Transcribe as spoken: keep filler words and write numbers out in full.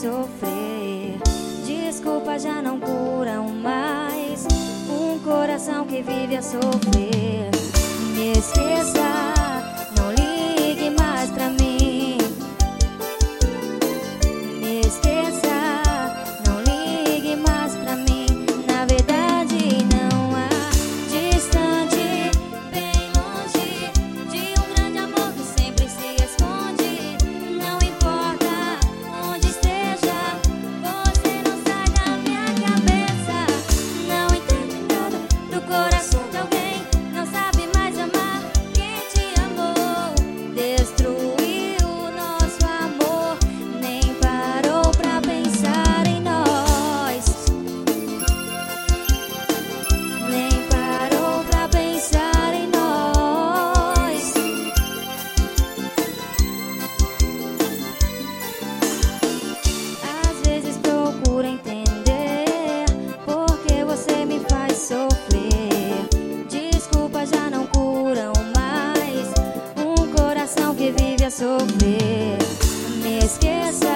sofrer. Desculpa já não curam mais um coração que vive a sofrer. Me esqueça, não ligue mais pra mim. Me esqueça, não ligue mais pra mim. Na verdade não há distante, bem longe de um grande amor que sempre se esconde. Não importa onde esteja, você não sai da minha cabeça. Não entende nada do coração de alguém, não sabe mais amar quem te amou. Destruiu o nosso amor, nem parou pra pensar em nós. Nem parou pra pensar em nós. Às vezes procuro entender por que você me faz sofrer. Desculpa já não curam mais um coração que vive a sofrer. Me esqueça,